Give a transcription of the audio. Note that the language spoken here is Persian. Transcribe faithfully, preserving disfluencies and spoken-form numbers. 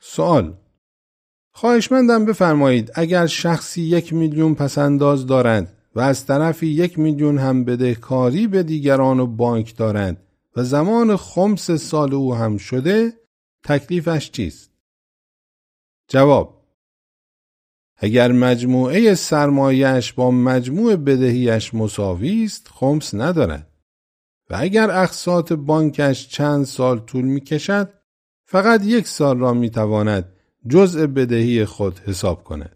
سوال: خواهشمندم بفرمایید اگر شخصی یک میلیون پسنداز دارد و از طرفی یک میلیون هم بدهکاری به دیگران و بانک دارد و زمان خمس سال او هم شده، تکلیفش چیست؟ جواب: اگر مجموعه سرمایه‌اش با مجموع بدهیش مساوی است، خمس ندارد و اگر اقساط بانکش چند سال طول می کشد، فقط یک سال را می تواند جزء بدهی خود حساب کند.